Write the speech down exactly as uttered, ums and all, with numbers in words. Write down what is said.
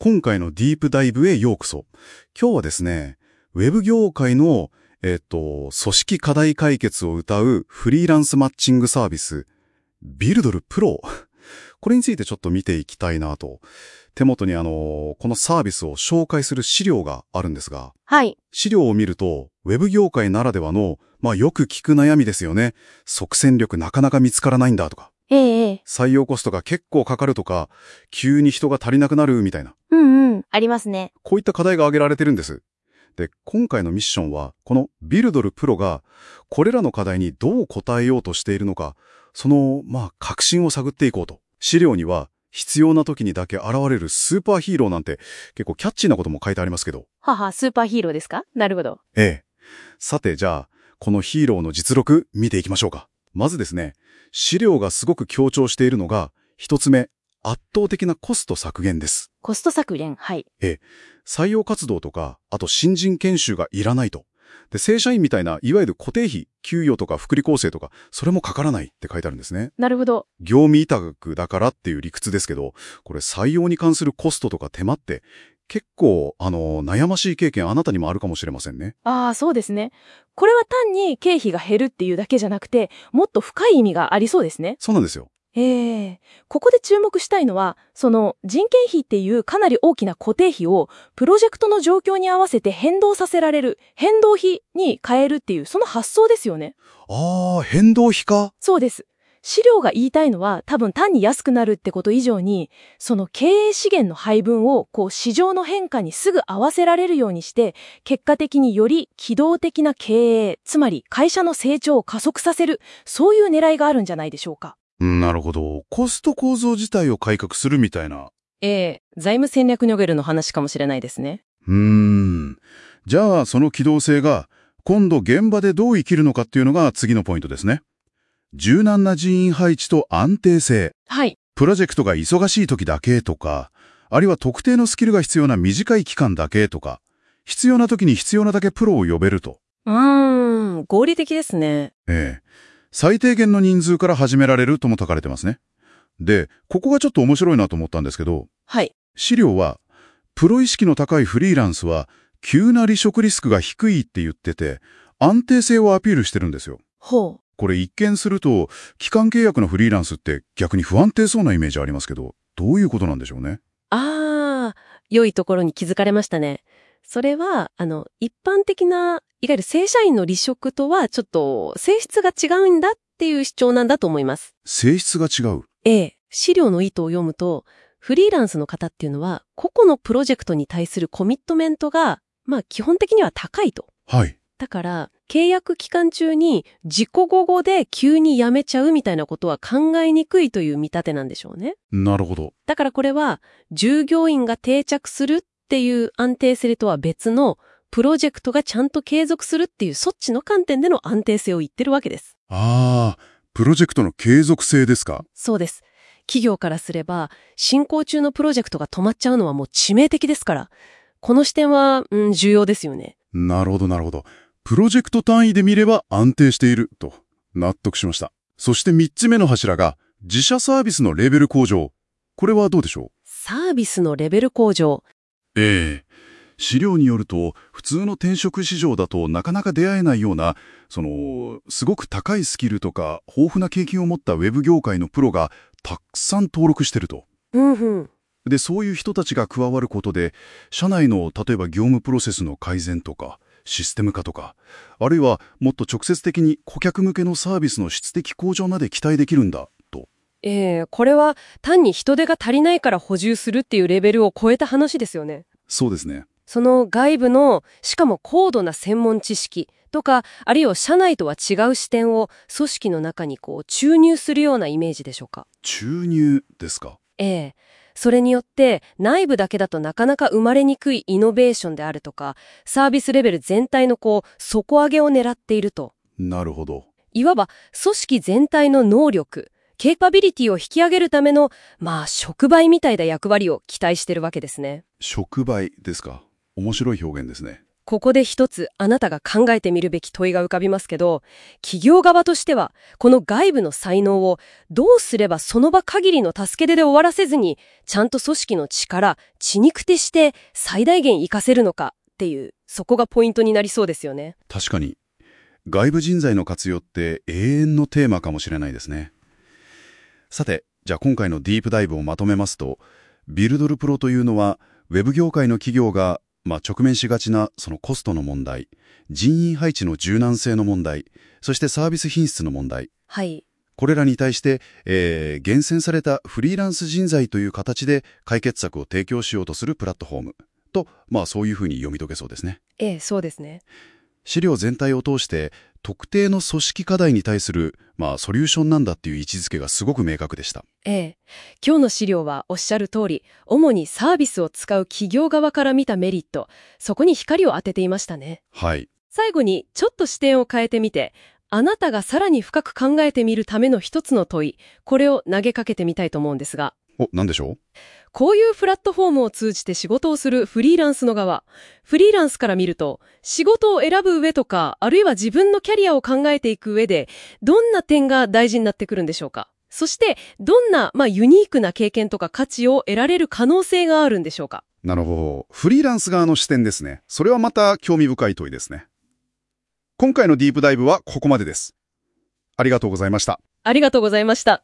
今回のディープダイブへようこそ。今日はですね、ウェブ業界の、えっと、組織課題解決を謳うフリーランスマッチングサービス、ビルドルプロ。これについてちょっと見ていきたいなと。手元にあの、このサービスを紹介する資料があるんですが、 はい。 資料を見ると、ウェブ業界ならではの、まあよく聞く悩みですよね。即戦力なかなか見つからないんだとか。 ええええ。 採用コストが結構かかるとか、急に人が足りなくなるみたいな。 うんうん。ありますね。 こういった課題が挙げられてるんです。で、今回のミッションは、このビルドルプロが、これらの課題にどう答えようとしているのか、その、まあ、革新を探っていこうと。資料には、必要な時にだけ現れるスーパーヒーローなんて、結構キャッチーなことも書いてありますけど。 はは、スーパーヒーローですか？なるほど。 ええ。さて、じゃあ、このヒーローの実力、見ていきましょうか。まずですね、資料がすごく強調しているのが、一つ目、圧倒的なコスト削減です。 コスト削減、はい。 ええ、採用活動とか、あと新人研修がいらないと。で、正社員みたいな、いわゆる固定費、給与とか福利厚生とか、それもかからないって書いてあるんですね。 なるほど。 業務委託だからっていう理屈ですけど、これ採用に関するコストとか手間って、結構、あの、悩ましい経験あなたにもあるかもしれませんね。 ああ、そうですね。これは単に経費が減るっていうだけじゃなくて、もっと深い意味がありそうですね。 そうなんですよ。 ええ。ここで注目したいのは、その人件費っていうかなり大きな固定費をプロジェクトの状況に合わせて変動させられる変動費に変えるっていうその発想ですよね。 ああ、変動費か。 そうです。資料が言いたいのは多分単に安くなるってこと以上に、その経営資源の配分をこう市場の変化にすぐ合わせられるようにして、結果的により機動的な経営、つまり会社の成長を加速させる、そういう狙いがあるんじゃないでしょうか。 なるほど。コスト構造自体を改革するみたいな。 ええ、財務戦略ニョゲルの話かもしれないですね。 うーん。じゃあ、その機動性が、今度現場でどう生きるのかっていうのが次のポイントですね。柔軟な人員配置と安定性。 はい。 プロジェクトが忙しい時だけとか、あるいは特定のスキルが必要な短い期間だけとか、必要な時に必要なだけプロを呼べると。 うーん、合理的ですね。 ええ。最低限の人数から始められるとも書かれてますね。で、ここがちょっと面白いなと思ったんですけど、 はい。 資料は、プロ意識の高いフリーランスは、急な離職リスクが低いって言ってて、安定性をアピールしてるんですよ。 ほう。 これ一見すると、期間契約のフリーランスって逆に不安定そうなイメージありますけど、どういうことなんでしょうね。 ああ、良いところに気づかれましたね。それは、あの、一般的な、いわゆる正社員の離職とはちょっと性質が違うんだっていう主張なんだと思います。 性質が違う。 ええ、資料の意図を読むと、フリーランスの方っていうのは、個々のプロジェクトに対するコミットメントが、まあ基本的には高いと。 はい。 だから、契約期間中に自己午後で急に辞めちゃうみたいなことは考えにくいという見立てなんでしょうね。 なるほど。 だからこれは、従業員が定着するっていう安定性とは別の、プロジェクトがちゃんと継続するっていうそっちの観点での安定性を言ってるわけです。 ああ、プロジェクトの継続性ですか。 そうです。企業からすれば、進行中のプロジェクトが止まっちゃうのはもう致命的ですから、この視点は、うん、重要ですよね。 なるほど、なるほど。プロジェクト単位で見れば安定していると納得しました。そして三つ目の柱が自社サービスのレベル向上。これはどうでしょう？ サービスのレベル向上。 ええ。資料によると普通の転職市場だとなかなか出会えないような、その、すごく高いスキルとか豊富な経験を持ったウェブ業界のプロがたくさん登録してると。 うんうん。 で、そういう人たちが加わることで、社内の例えば業務プロセスの改善とか、システム化とか、あるいはもっと直接的に顧客向けのサービスの質的向上まで期待できるんだ、と。 ええ、これは単に人手が足りないから補充するっていうレベルを超えた話ですよね。 そうですね。 その外部の、しかも高度な専門知識とか、あるいは社内とは違う視点を組織の中にこう注入するようなイメージでしょうか。 注入ですか。 ええ。それによって内部だけだとなかなか生まれにくいイノベーションであるとか、サービスレベル全体のこう底上げを狙っていると。 なるほど。 いわば組織全体の能力、ケーパビリティを引き上げるための、まあ触媒みたいな役割を期待してるわけですね。 触媒ですか。面白い表現ですね。 ここで一つあなたが考えてみるべき問いが浮かびますけど、企業側としてはこの外部の才能をどうすればその場限りの助け手で終わらせずに、ちゃんと組織の力、血肉手して最大限活かせるのかっていう、そこがポイントになりそうですよね。 確かに。外部人材の活用って永遠のテーマかもしれないですね。さて、じゃあ今回のディープダイブをまとめますと、ビルドルプロというのは、ウェブ業界の企業が、まあ、直面しがちなそのコストの問題、人員配置の柔軟性の問題、そしてサービス品質の問題。 はい。 これらに対して、えー、厳選されたフリーランス人材という形で解決策を提供しようとするプラットフォームと、まあそういうふうに読み解けそうですね。 ええ、そうですね。 資料全体を通して特定の組織課題に対する、まあ、ソリューションなんだっていう位置づけがすごく明確でした。 ええ、今日の資料はおっしゃる通り、主にサービスを使う企業側から見たメリット、そこに光を当てていましたね。 はい。 最後にちょっと視点を変えてみて、あなたがさらに深く考えてみるための一つの問い、これを投げかけてみたいと思うんですが。 お、何でしょう？ こういうプラットフォームを通じて仕事をするフリーランスの側、フリーランスから見ると、仕事を選ぶ上とか、あるいは自分のキャリアを考えていく上で、どんな点が大事になってくるんでしょうか？そして、どんな、まあ、ユニークな経験とか価値を得られる可能性があるんでしょうか？ なるほど。フリーランス側の視点ですね。それはまた興味深い問いですね。今回のディープダイブはここまでです。ありがとうございました。 ありがとうございました。